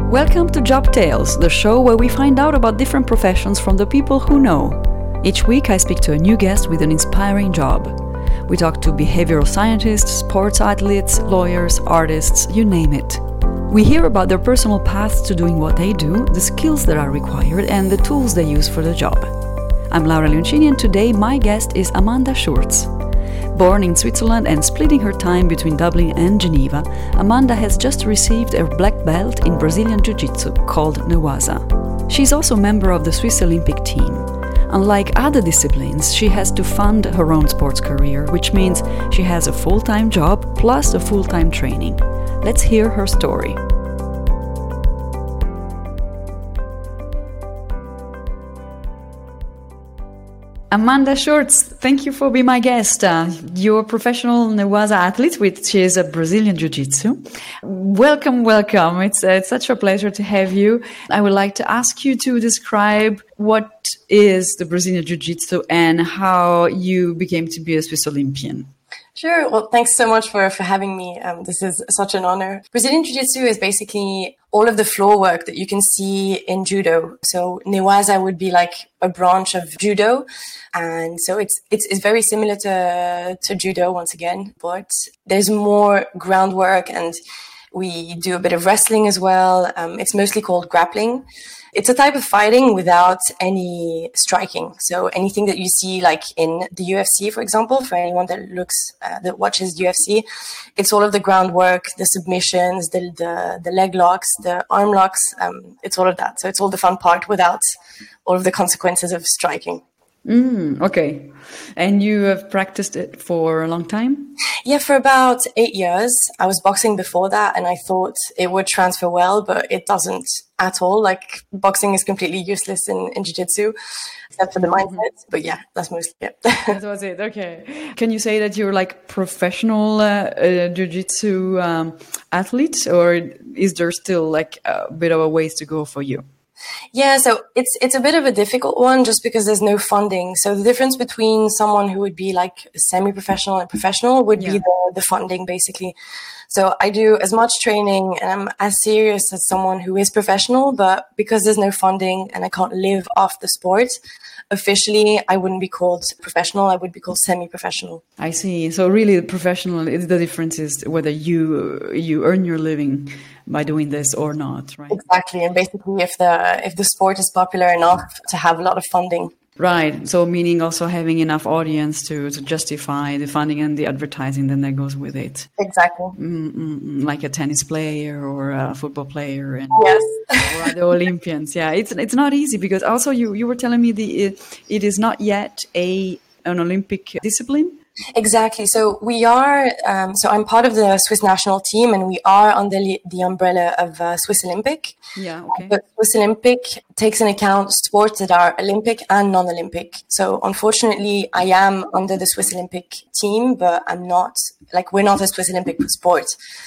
Welcome to Job Tales, the show where we find out about different professions from the people who know. Each week I speak to a new guest with an inspiring job. We talk to behavioral scientists, sports athletes, lawyers, artists, you name it. We hear about their personal paths to doing what they do, the skills that are required, and the tools they use for the job. I'm Laura Leoncini, and today my guest is Amanda Schurz. Born in Switzerland and splitting her time between Dublin and Geneva, Amanda has just received a black belt in Brazilian Jiu-Jitsu called Newaza. She's also a member of the Swiss Olympic team. Unlike other disciplines, she has to fund her own sports career, which means she has a full-time job plus a full-time training. Let's hear her story. Amanda Schurz, thank you for being my guest. You're a professional Newaza athlete, which is a Brazilian Jiu-Jitsu. Welcome. It's such a pleasure to have you. I would like to ask you to describe what is the Brazilian Jiu-Jitsu and how you became to be a Swiss Olympian. Sure. Well, thanks so much for having me. This is such an honor. Brazilian Jiu-Jitsu is basically all of the floor work that you can see in judo. So Newaza would be like a branch of judo. And so it's very similar to judo once again, but there's more groundwork and we do a bit of wrestling as well. It's mostly called grappling. It's a type of fighting without any striking. So anything that you see like in the UFC, for example, for anyone that watches UFC, it's all of the groundwork, the submissions, the leg locks, the arm locks. It's all of that. So it's all the fun part without all of the consequences of striking. Okay. And you have practiced it for a long time? Yeah, for about 8 years. I was boxing before that and I thought it would transfer well, but it doesn't at all. Like boxing is completely useless in jiu-jitsu, except for the mindset. But yeah, that's mostly it. That was it. Okay. Can you say that you're like professional jiu-jitsu athlete, or is there still like a bit of a ways to go for you? Yeah, so it's a bit of a difficult one just because there's no funding. So the difference between someone who would be like semi-professional and professional would be the funding, basically. So I do as much training and I'm as serious as someone who is professional, but because there's no funding and I can't live off the sport, officially I wouldn't be called professional, I would be called semi-professional. I see. So really professional, the difference is whether you earn your living by doing this or not, right? Exactly. And basically if the sport is popular enough to have a lot of funding. Right. So meaning also having enough audience to justify the funding and the advertising then that goes with it. Exactly. Like a tennis player or a football player and yes. or the Olympians. Yeah, it's not easy because also you were telling me it is not yet an Olympic discipline. Exactly. So we are, so I'm part of the Swiss national team and we are under the umbrella of Swiss Olympic. Yeah, okay. But Swiss Olympic takes into account sports that are Olympic and non-Olympic. So unfortunately, I am under the Swiss Olympic team, but I'm not, like we're not a Swiss Olympic sport.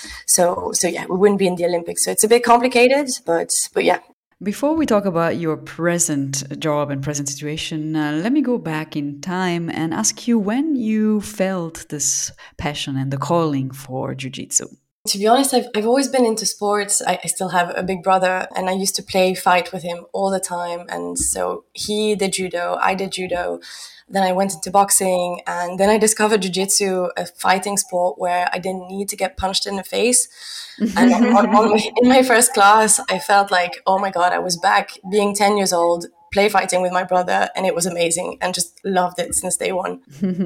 So yeah, we wouldn't be in the Olympics. So it's a bit complicated, but yeah. Before we talk about your present job and present situation, let me go back in time and ask you when you felt this passion and the calling for jiu-jitsu. To be honest, I've always been into sports. I still have a big brother and I used to play fight with him all the time. And so he did judo, I did judo. Then I went into boxing and then I discovered jiu-jitsu, a fighting sport where I didn't need to get punched in the face. And in my first class, I felt like, oh my God, I was back being 10 years old, play fighting with my brother. And it was amazing and just loved it since day one.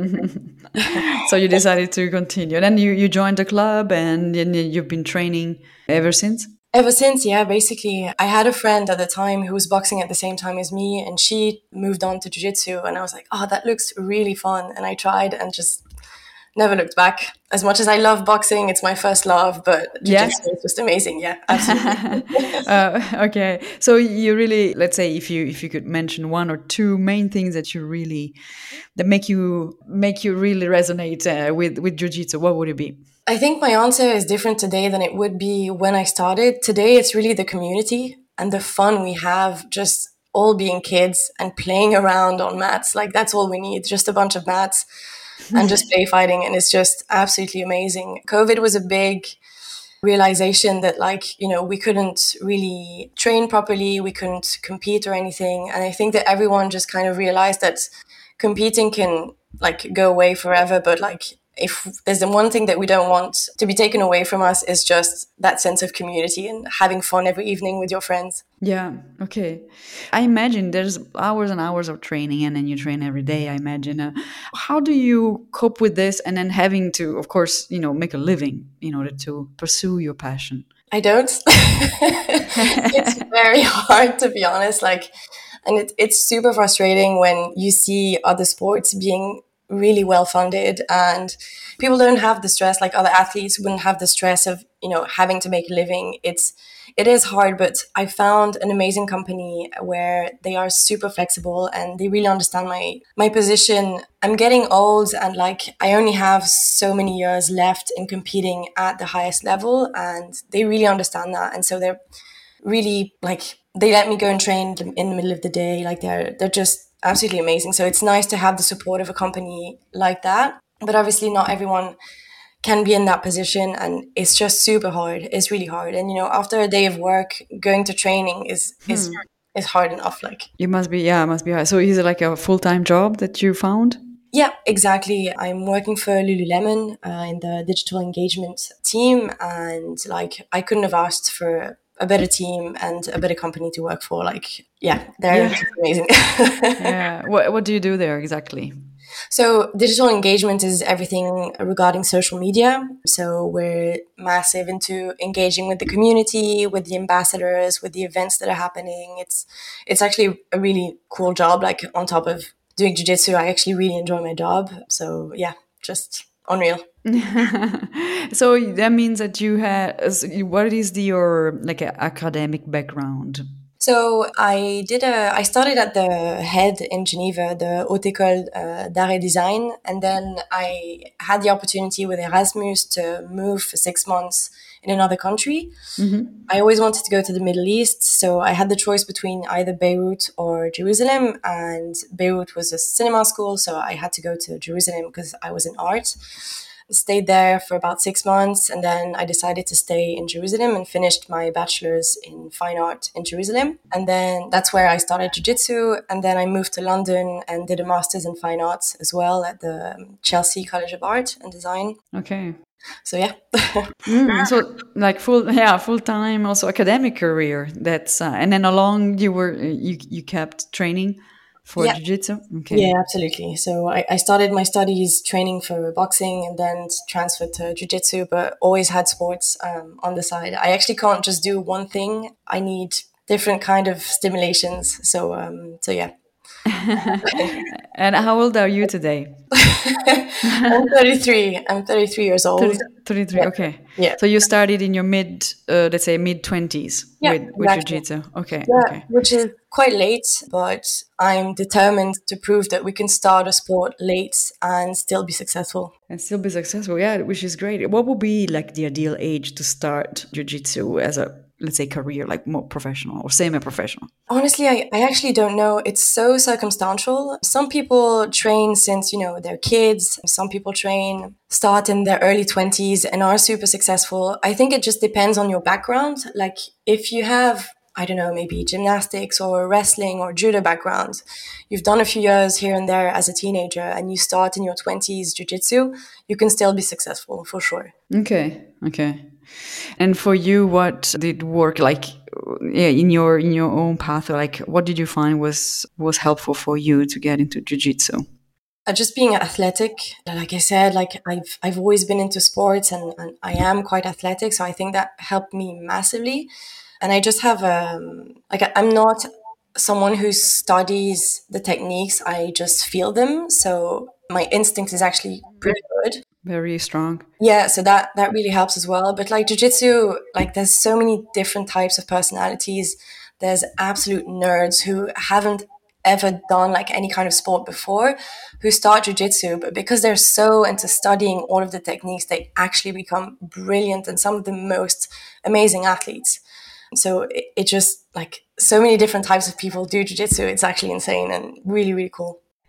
So you decided to continue. Then you joined the club and you've been training ever since? Ever since, yeah, basically. I had a friend at the time who was boxing at the same time as me and she moved on to jiu-jitsu and I was like, oh, that looks really fun. And I tried and just never looked back. As much as I love boxing, it's my first love, but jiu-jitsu is just amazing. Yeah, absolutely. Okay. So you really, let's say if you could mention one or two main things that make you really resonate with jiu-jitsu, what would it be? I think my answer is different today than it would be when I started. Today, it's really the community and the fun we have just all being kids and playing around on mats. Like that's all we need, just a bunch of mats and just play fighting. And it's just absolutely amazing. COVID was a big realization that like, you know, we couldn't really train properly, we couldn't compete or anything. And I think that everyone just kind of realized that competing can like go away forever, but like if there's the one thing that we don't want to be taken away from us is just that sense of community and having fun every evening with your friends. Yeah, okay. I imagine there's hours and hours of training and then you train every day, I imagine. How do you cope with this and then having to, of course, make a living in order to pursue your passion? I don't. It's very hard, to be honest. Like, and it's super frustrating when you see other sports being really well funded and people don't have the stress, like other athletes wouldn't have the stress of, having to make a living. It is hard, but I found an amazing company where they are super flexible and they really understand my position. I'm getting old and like I only have so many years left in competing at the highest level, and they really understand that. And so they're really like, they let me go and train in the middle of the day. Like they're just absolutely amazing. So it's nice to have the support of a company like that. But obviously not everyone can be in that position, and it's just super hard. It's really hard. And after a day of work, going to training is hard enough. Like, It must be, yeah, it must be hard. So is it like a full-time job that you found? yeah, exactly. I'm working for Lululemon in the digital engagement team, and like I couldn't have asked for a better team and a better company to work for. Like, yeah, they're just amazing. Yeah. What do you do there exactly? So digital engagement is everything regarding social media. So we're massive into engaging with the community, with the ambassadors, with the events that are happening. It's actually a really cool job. Like on top of doing jiu-jitsu, I actually really enjoy my job. So yeah, just unreal. So that means that you had, what is your like academic background? So I started at the head in Geneva, the Haute École d'Art et Design, and then I had the opportunity with Erasmus to move for 6 months in another country. I always wanted to go to the Middle East, so I had the choice between either Beirut or Jerusalem, and Beirut was a cinema school, so I had to go to Jerusalem because I was in art. Stayed there for about 6 months, and then I decided to stay in Jerusalem and finished my bachelor's in fine art in Jerusalem. And then that's where I started jiu-jitsu, and then I moved to London and did a master's in fine arts as well at the Chelsea College of Art and Design. Okay. So yeah. So like full time also academic career. That's and then along you kept training for jiu-jitsu. Okay. Yeah, absolutely. So I started my studies training for boxing and then transferred to jiu-jitsu, but always had sports on the side. I actually can't just do one thing. I need different kind of stimulations. So yeah. And how old are you today? I'm 33. I'm 33 years old. 33. Yeah. Okay. Yeah. So you started in your let's say mid 20s with exactly. jiu-jitsu. Okay. Yeah, Okay. which is quite late, but I'm determined to prove that we can start a sport late and still be successful. And still be successful. Yeah, which is great. What would be like the ideal age to start jiu-jitsu as a, let's say, career, like more professional or semi-professional? Honestly, I actually don't know. It's so circumstantial. Some people train since, they're kids. Some people start in their early 20s and are super successful. I think it just depends on your background. Like if you have, I don't know, maybe gymnastics or wrestling or judo background, you've done a few years here and there as a teenager and you start in your 20s jiu-jitsu, you can still be successful for sure. Okay. And for you, what did work like in your own path? Like, what did you find was helpful for you to get into jiu-jitsu? Just being athletic, like I said, like I've always been into sports and I am quite athletic, so I think that helped me massively. And I just have I'm not someone who studies the techniques; I just feel them. So my instinct is actually pretty good. Very strong. Yeah, so that really helps as well. But like jiu-jitsu, like there's so many different types of personalities. There's absolute nerds who haven't ever done like any kind of sport before, who start jiu-jitsu, but because they're so into studying all of the techniques, they actually become brilliant and some of the most amazing athletes. So it just like so many different types of people do jiu-jitsu. It's actually insane and really, really cool.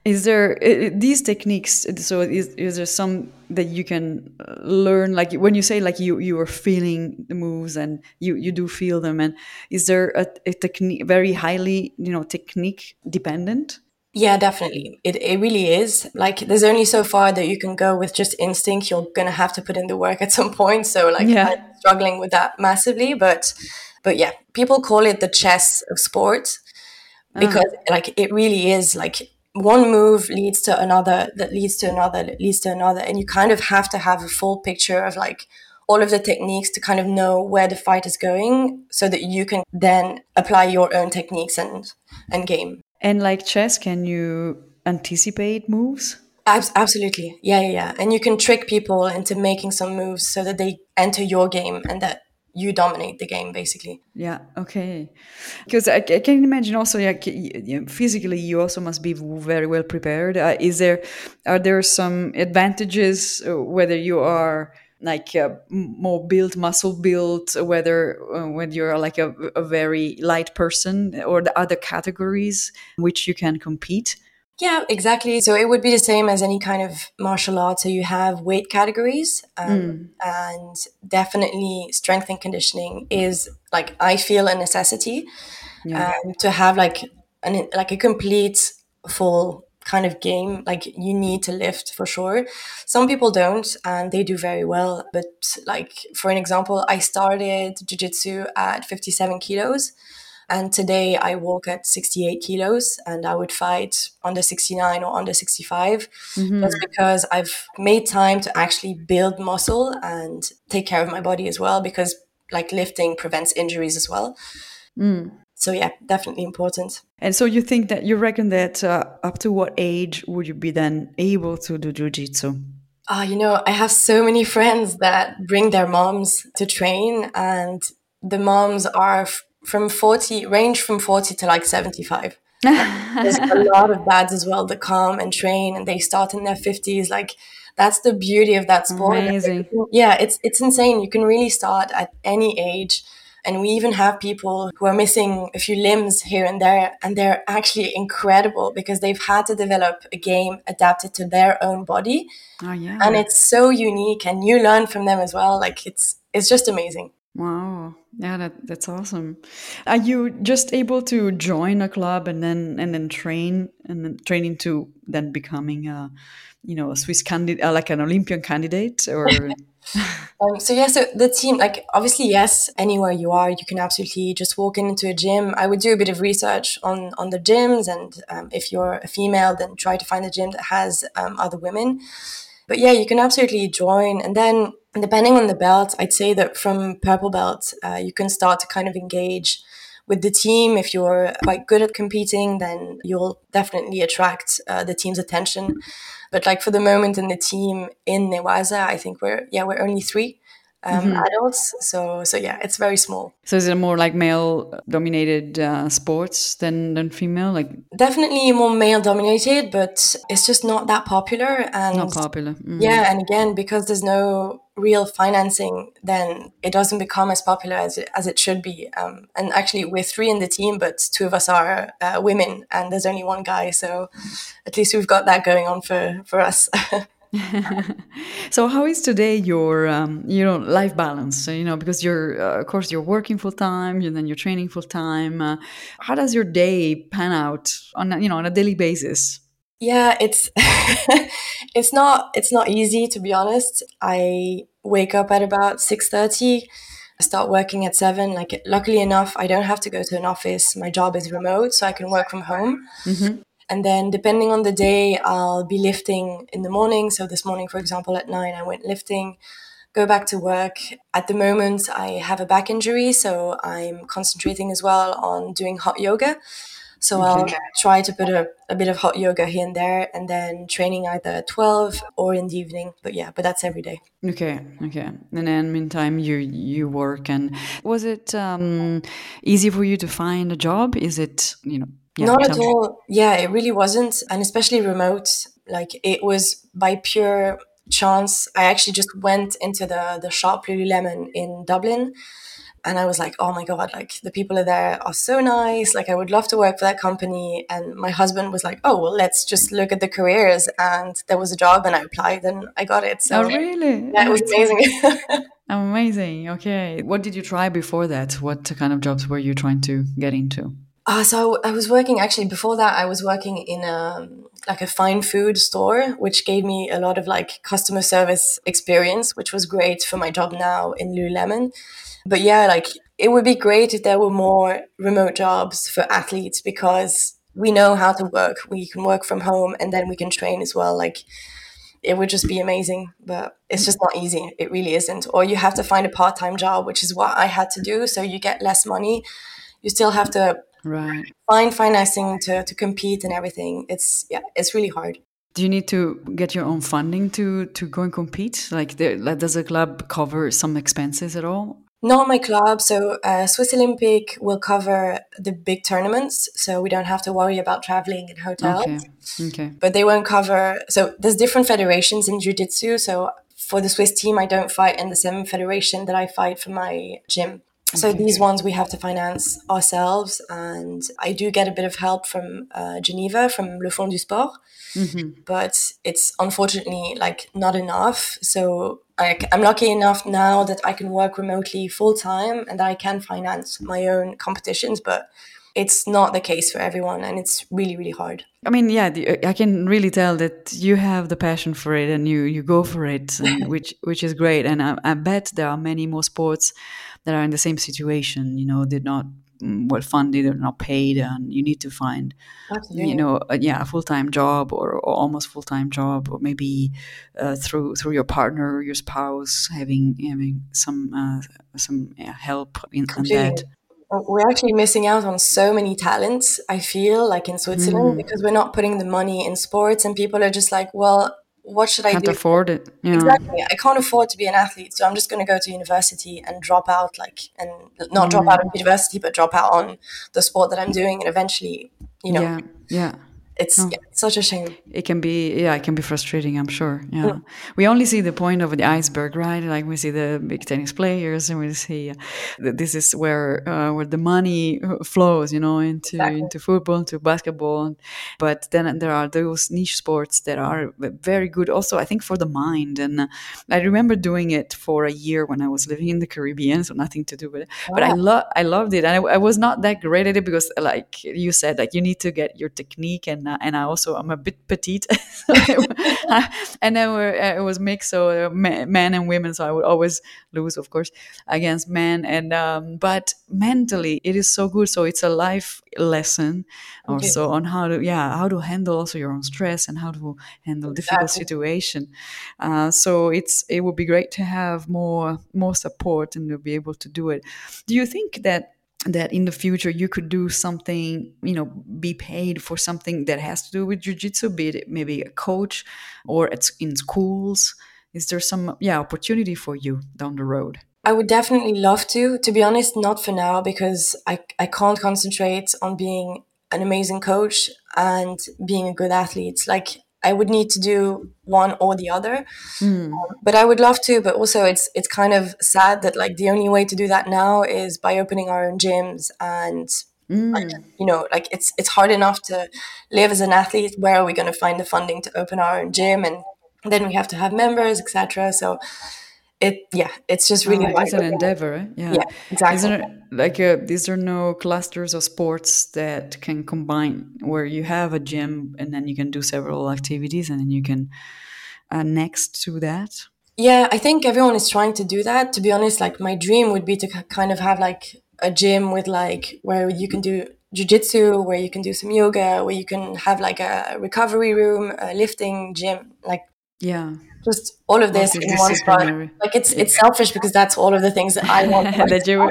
Is there these techniques? So is there some that you can learn? Like when you say like you are feeling the moves and you do feel them, and is there a technique very highly technique dependent? Yeah, definitely. It really is. Like there's only so far that you can go with just instinct. You're gonna have to put in the work at some point. So like Yeah. I'm struggling with that massively. But yeah, people call it the chess of sport because like it really is like one move leads to another that leads to another that leads to another. And you kind of have to have a full picture of like all of the techniques to kind of know where the fight is going so that you can then apply your own techniques and game. And like chess, can you anticipate moves? Absolutely. Yeah, yeah, yeah. And you can trick people into making some moves so that they enter your game and that you dominate the game, basically. Yeah. Okay. Because I can imagine also, yeah, physically you also must be very well prepared. Are there some advantages whether you are like more built, muscle built, whether when you're like a very light person, or the other categories in which you can compete? Yeah, exactly. So it would be the same as any kind of martial art. So you have weight categories, and definitely strength and conditioning is like I feel a necessity Yeah. to have like a complete full kind of game. Like you need to lift for sure. Some people don't, and they do very well. But like for an example, I started jiu-jitsu at 57 kilos. And today I walk at 68 kilos and I would fight under 69 or under 65 just because I've made time to actually build muscle and take care of my body as well, because like lifting prevents injuries as well. So yeah, definitely important. And so you reckon that up to what age would you be then able to do jujitsu? I have so many friends that bring their moms to train, and the moms are range from 40 to like 75. There's a lot of dads as well that come and train and they start in their 50s. Like that's the beauty of that sport. Amazing. Yeah, it's insane. You can really start at any age. And we even have people who are missing a few limbs here and there, and they're actually incredible because they've had to develop a game adapted to their own body. Oh yeah. And it's so unique, and you learn from them as well. Like it's just amazing. Wow. Yeah, that's awesome. Are you just able to join a club and then train and then training to then becoming a Swiss candidate, like an Olympian candidate, or? So yeah, so the team, like obviously, yes, anywhere you are, you can absolutely just walk into a gym. I would do a bit of research on the gyms, and if you're a female, then try to find a gym that has other women. But yeah, you can absolutely join. And then depending on the belt, I'd say that from purple belt, you can start to kind of engage with the team. If you're quite good at competing, then you'll definitely attract the team's attention. But like for the moment in the team in Newaza, I think we're only three adults. So yeah, it's very small. So is it more like male dominated sports than female? Like Definitely more male dominated, but it's just not that popular. And not popular. yeah, and again, because there's no real financing, then it doesn't become as popular as it should be. And actually, we're three in the team, but two of us are women, and there's only one guy. So at least we've got that going on for us. So how is today your life balance? So, because you're of course you're working full time, and then you're training full time. How does your day pan out on a daily basis? Yeah, it's it's not easy, to be honest. I wake up at about 6:30. I start working at 7. Like luckily enough, I don't have to go to an office. My job is remote, so I can work from home. And then depending on the day, I'll be lifting in the morning. So this morning, for example, at 9, I went lifting, go back to work. At the moment, I have a back injury, so I'm concentrating as well on doing hot yoga. So I'll try to put a bit of hot yoga here and there, and then training either at 12 or in the evening. But that's every day. Okay. And then meantime, you work. And was it easy for you to find a job? Is it Yeah, Not at all. Yeah, it really wasn't. And especially remote. Like it was by pure chance. I actually just went into the shop Lululemon in Dublin. And I was like, oh my God, like the people there are so nice. Like I would love to work for that company. And my husband was like, oh, well, let's just look at the careers. And there was a job and I applied and I got it. Oh, So really? yeah, it was amazing. Amazing. Okay. What did you try before that? What kind of jobs were you trying to get into? So I was working actually before that. I was working in like a fine food store, which gave me a lot of like customer service experience, which was great for my job now in Lululemon. But yeah, like it would be great if there were more remote jobs for athletes because we know how to work. We can work from home and then we can train as well. Like it would just be amazing, but it's just not easy. It really isn't. Or you have to find a part-time job, which is what I had to do. So you get less money. You still have to Right. find financing to compete and everything. It's really hard. Do you need to get your own funding to go and compete? Like does the club cover some expenses at all? Not my club. So Swiss Olympic will cover the big tournaments, so we don't have to worry about traveling and hotels. Okay. Okay. But they won't cover. So there's different federations in jiu-jitsu. So for the Swiss team, I don't fight in the same federation that I fight for my gym. So Okay. these ones we have to finance ourselves, and I do get a bit of help from Geneva, from Le Fonds du Sport, but it's unfortunately like not enough. So I'm lucky enough now that I can work remotely full time and that I can finance my own competitions, but it's not the case for everyone, and it's really, really hard. I mean, yeah, I can really tell that you have the passion for it and you go for it, and which is great. And I bet there are many more sports that are in the same situation. You know, they're not well funded or not paid, and you need to find, Absolutely. a full time job or almost full time job, or maybe through your partner, your spouse, having some help in that. We're actually missing out on so many talents, I feel, like in Switzerland, because we're not putting the money in sports, and people are just like, well, what should I Can't do? afford it. Yeah. Exactly. I can't afford to be an athlete, so I'm just going to go to university and drop out, and not drop out of university, but drop out on the sport that I'm doing, and eventually, Yeah. it's such a shame. It can be frustrating, I'm sure. Yeah. We only see the point of the iceberg, right? Like we see the big tennis players and we see that this is where the money flows, into football, into basketball. But then there are those niche sports that are very good also, I think, for the mind. And I remember doing it for a year when I was living in the Caribbean, so nothing to do with it. But I loved it. And I was not that great at it because, like you said, like you need to get your technique, and I'm a bit petite, and then it was mixed, so men and women. So I would always lose, of course, against men. And but mentally, it is so good. So it's a life lesson, also on how to handle also your own stress and how to handle difficult situation. So it would be great to have more support and to be able to do it. Do you think that in the future you could do something, be paid for something that has to do with jiu-jitsu, be it maybe a coach or in schools? Is there some opportunity for you down the road? I would definitely love to be honest, not for now, because I can't concentrate on being an amazing coach and being a good athlete. Like I would need to do one or the other. But I would love to, but also it's kind of sad that like the only way to do that now is by opening our own gyms, and like it's hard enough to live as an athlete. Where are we going to find the funding to open our own gym? And then we have to have members, etc. So it's just really hard. It's an endeavor. Eh? Yeah, exactly. Is there no clusters of sports that can combine where you have a gym and then you can do several activities and then you can next to that? Yeah, I think everyone is trying to do that. To be honest, like my dream would be to kind of have like a gym with like where you can do jiu-jitsu, where you can do some yoga, where you can have like a recovery room, a lifting gym, like just all of this in one spot. Like it's selfish because that's all of the things that I want. That you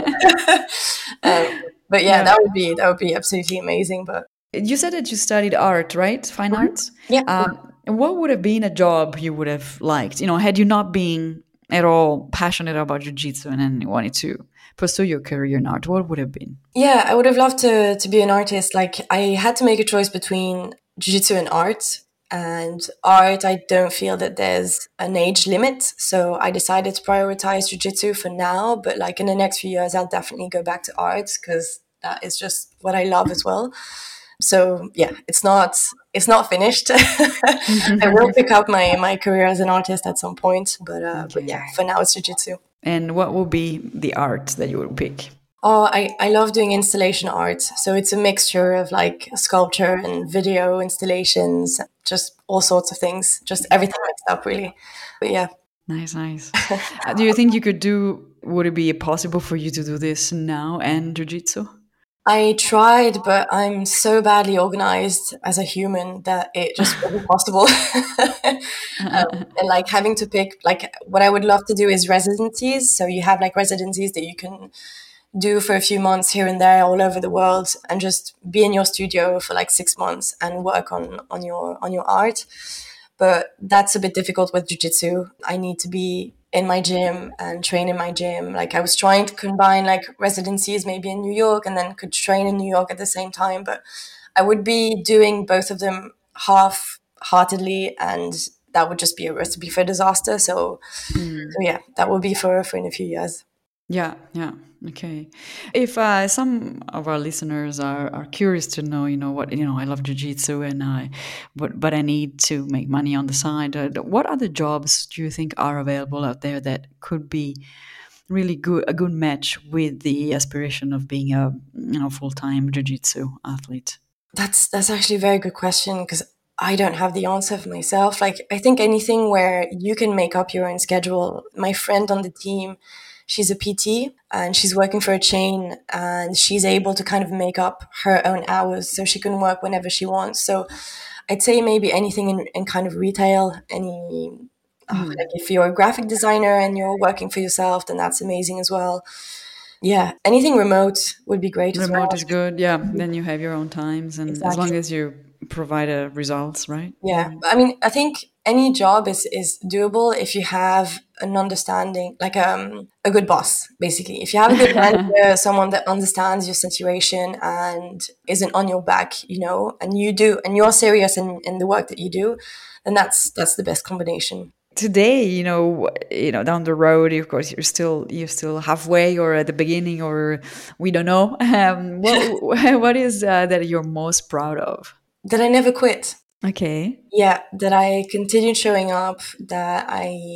but that would be absolutely amazing. But you said that you studied art, right? Fine arts? Yeah. What would have been a job you would have liked, had you not been at all passionate about jiu-jitsu and then wanted to pursue your career in art? What would have been? Yeah, I would have loved to be an artist. Like I had to make a choice between jiu-jitsu and art. And art, I don't feel that there's an age limit. So I decided to prioritize jiu-jitsu for now, but like in the next few years, I'll definitely go back to art because that is just what I love as well. So yeah, it's not finished. I will pick up my career as an artist at some point, but yeah, Okay. for now it's jiu-jitsu. And what will be the art that you will pick? Oh, I love doing installation art. So it's a mixture of like sculpture and video installations, just all sorts of things, just everything mixed up, really. But yeah, Nice, nice. Do you think you could do, would it be possible for you to do this now and jiu-jitsu? I tried, but I'm so badly organized as a human that it just wasn't possible. And like having to pick, like what I would love to do is residencies. So you have like residencies that you can do for a few months here and there all over the world and just be in your studio for like 6 months and work on your art. But that's a bit difficult with jiu-jitsu. I need to be in my gym and train in my gym. Like I was trying to combine like residencies maybe in New York and then could train in New York at the same time, but I would be doing both of them half-heartedly, and that would just be a recipe for disaster. So yeah, that will be for in a few years. Yeah, yeah. Okay. If some of our listeners are curious to know, what, I love jiu-jitsu and but I need to make money on the side. What other jobs do you think are available out there that could be really a good match with the aspiration of being a, full-time jiu-jitsu athlete? That's actually a very good question because I don't have the answer for myself. Like I think anything where you can make up your own schedule. My friend on the team, she's a PT and she's working for a chain and she's able to kind of make up her own hours so she can work whenever she wants. So I'd say maybe anything in kind of retail, like if you're a graphic designer and you're working for yourself, then that's amazing as well. Yeah, anything remote would be great as Remote well. is good. Yeah, then you have your own times, and as Exactly. long as you provide results, right? Yeah, I mean, I think any job is doable if you have an understanding, like a good boss, basically. If you have a good manager, someone that understands your situation and isn't on your back, and you're serious in the work that you do, then that's the best combination. Today, down the road, of course, you're still halfway or at the beginning, or we don't know. What is that you're most proud of? That I never quit. Okay. Yeah, that I continued showing up, that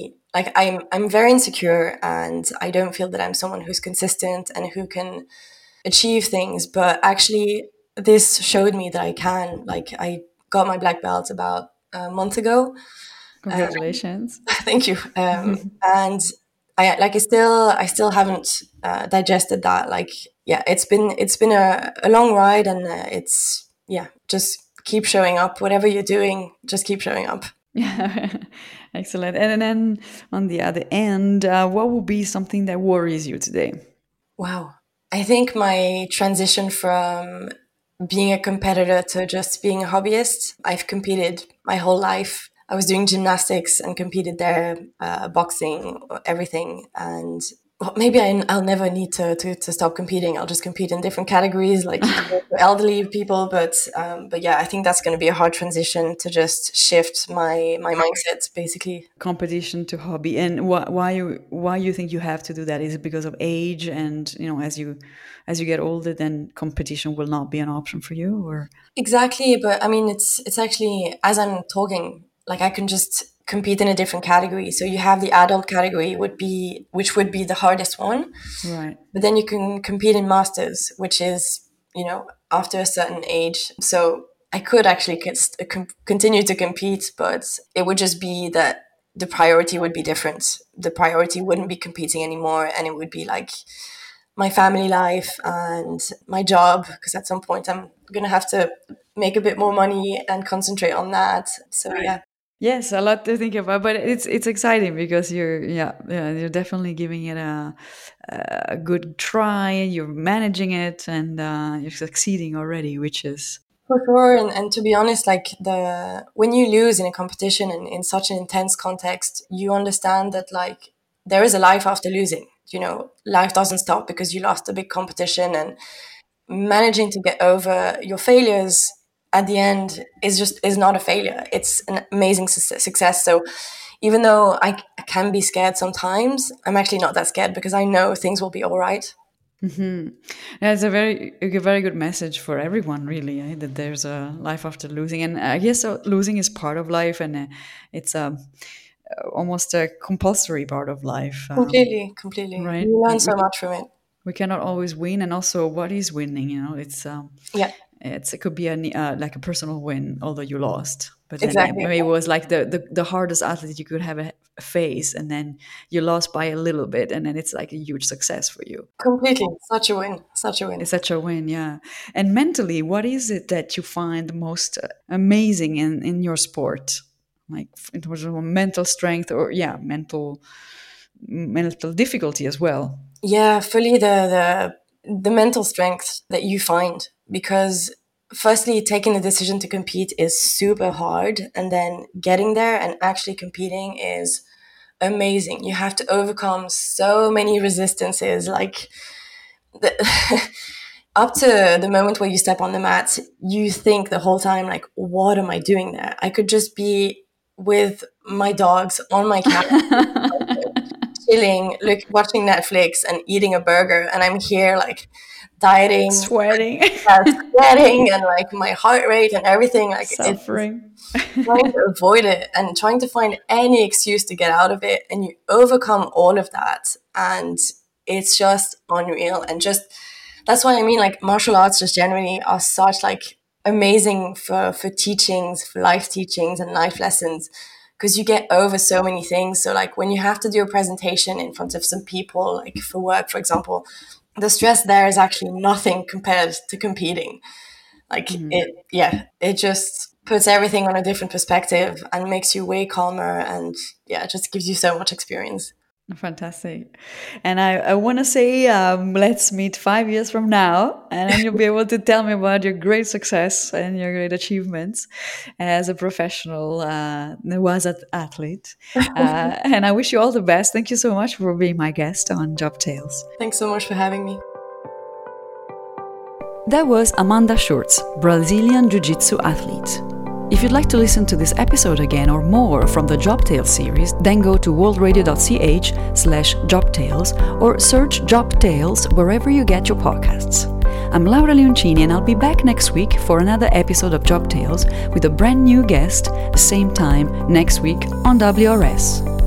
I'm very insecure and I don't feel that I'm someone who's consistent and who can achieve things, but actually this showed me that I can. Like I got my black belt about a month ago. Congratulations. Thank you. And I still haven't digested that. Like yeah, it's been a long ride, and it's yeah, just keep showing up. Whatever you're doing, just keep showing up. Yeah, excellent. And then on the other end, what would be something that worries you today? Wow. I think my transition from being a competitor to just being a hobbyist. I've competed my whole life. I was doing gymnastics and competed there, boxing, everything. And well, maybe I'll never need to stop competing. I'll just compete in different categories, like for elderly people. But yeah, I think that's going to be a hard transition to just shift my mindset, basically. Competition to hobby, and why you think you have to do that? Is it because of age, and as you get older, then competition will not be an option for you, or? Exactly, but I mean, it's actually as I'm talking, like I can just compete in a different category. So you have the adult category which would be the hardest one, Right. but then you can compete in masters, which is after a certain age. So I could actually continue to compete, but it would just be that the priority would be different. The priority wouldn't be competing anymore, and it would be like my family life and my job, because at some point I'm going to have to make a bit more money and concentrate on that. So yeah. Yes, a lot to think about, but it's exciting because you're definitely giving it a good try. You're managing it, and you're succeeding already, which is For sure, and to be honest, like when you lose in a competition and in such an intense context, you understand that like there is a life after losing. Life doesn't stop because you lost a big competition, and managing to get over your failures at the end is not a failure. It's an amazing success. So even though I can be scared sometimes, I'm actually not that scared because I know things will be all right. Mm-hmm. That's a very good message for everyone, really, that there's a life after losing. And I guess losing is part of life, and it's almost a compulsory part of life. Completely. Right? You learn so much from it. We cannot always win, and also what is winning? It's Yeah. it could be like a personal win, although you lost. But then Exactly. maybe it was like the hardest athlete you could have face, and then you lost by a little bit, and then it's like a huge success for you. Completely. Such a win. Such a win. It's such a win, yeah. And mentally, what is it that you find most amazing in your sport? Like in terms of mental strength or mental difficulty as well. Yeah, fully the mental strength that you find, because firstly taking the decision to compete is super hard, and then getting there and actually competing is amazing. You have to overcome so many resistances, like up to the moment where you step on the mat, you think the whole time, like, what am I doing there? I could just be with my dogs on my couch chilling, watching Netflix and eating a burger, and I'm here like dieting, sweating, sweating, and like my heart rate and everything, like suffering. It's trying to avoid it and trying to find any excuse to get out of it, and you overcome all of that, and it's just unreal. And just that's why I mean, like, martial arts just generally are such like amazing for teachings, for life teachings and life lessons, because you get over so many things. So like when you have to do a presentation in front of some people, like for work, for example, the stress there is actually nothing compared to competing. Like it just puts everything on a different perspective and makes you way calmer, and it just gives you so much experience. Fantastic. And I want to say, let's meet 5 years from now, and then you'll be able to tell me about your great success and your great achievements as a professional Newaza athlete. And I wish you all the best. Thank you so much for being my guest on Job Tales. Thanks so much for having me. That was Amanda Schurz, Brazilian Jiu-Jitsu athlete. If you'd like to listen to this episode again or more from the Job Tales series, then go to worldradio.ch/jobtales or search Job Tales wherever you get your podcasts. I'm Laura Leoncini, and I'll be back next week for another episode of Job Tales with a brand new guest, the same time next week on WRS.